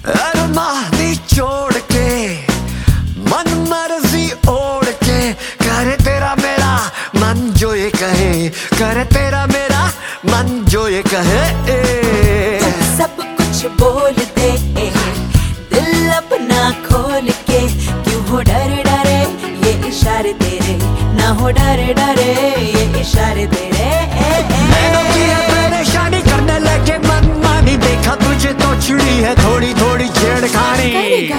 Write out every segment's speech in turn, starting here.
Armani छोड़ के मन मर्जी ओढ़ के करे तेरा मेरा मन जो ये कहे, करे तेरा मेरा मन जो ये कहे। सब कुछ बोल दे दिल अपना खोल के, क्यों हो डरे डरे ये इशारे तेरे, ना हो डरे डरे ये इशारे तेरे। परेशानी करने लगे मन मानी, देखा तुझे तो चिड़ी है थोड़ी थोड़ी छेड़खानी।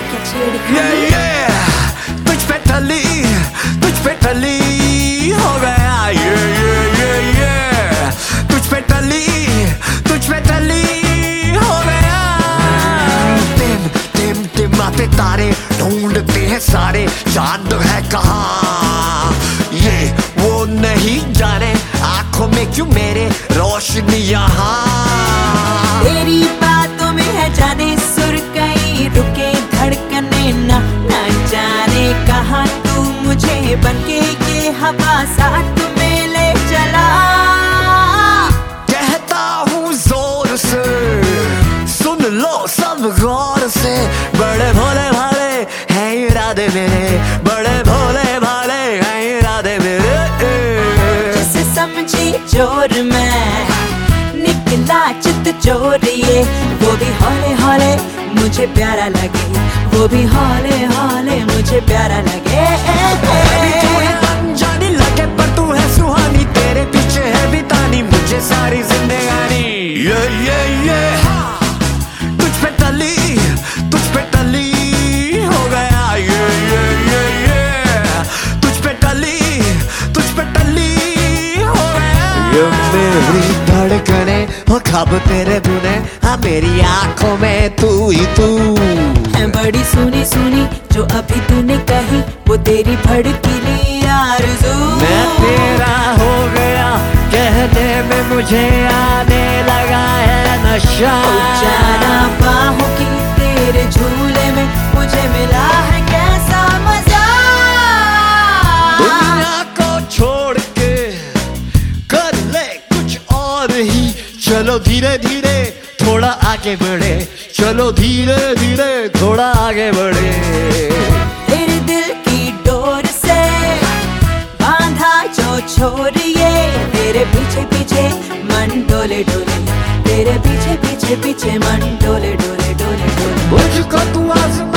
तुझ पे टली हो गया तुझ पे टली हो गया। टिम आते तारे ढूंढते हैं सारे, चांद है कहाँ ये वो नहीं जाने, आंखों में क्यों मेरे रोशनी यहाँ। तेरी बातों में है जाने सुर कहीं रुके धड़कने, ना जाने कहाँ तू मुझे बनके ये हवा साथ में ले चला। कहता हूँ जोर से सुन लो सब गौर से, बड़े भोले भाले हैं इरादे मेरे, बड़े भोले भाले हैं इरादे मेरे। जिसे समझी जोर में निकला चित चोर ये, वो भी हौले हौले मुझे प्यारा लगे, वो भी हौले हौले मुझे प्यारा लगे। तू है अनजानी लगे पर तू है सुहानी, तेरे पीछे है बितानी मुझे सारी जिंदगानी। ये तुझ पे टली हो गया ये तुझ पे टली हो गया। ये मेरी धड़कने हो ख्वाब तेरे बुने, हाँ मेरी आंखों में तू ही तू है बड़ी सुनी सुनी जो अभी तूने कही, वो तेरी भड़कीली आरज़ू। मैं तेरा हो गया कहने में मुझे आने लगा है नशा। जाना बाहों की तेरे झूले में मुझे मिला है कैसा मजा। दुनिया को छोड़ के कर ले कुछ और ही, चलो धीरे धीरे थोड़ा आगे बढ़े, चलो धीरे धीरे थोड़ा आगे बढ़े। तेरे दिल की डोर से बांधा जो छोर ये, तेरे पीछे पीछे मन डोले डोले, तेरे पीछे पीछे मन डोले डोले डोले डोले। मुझको तू आज़मा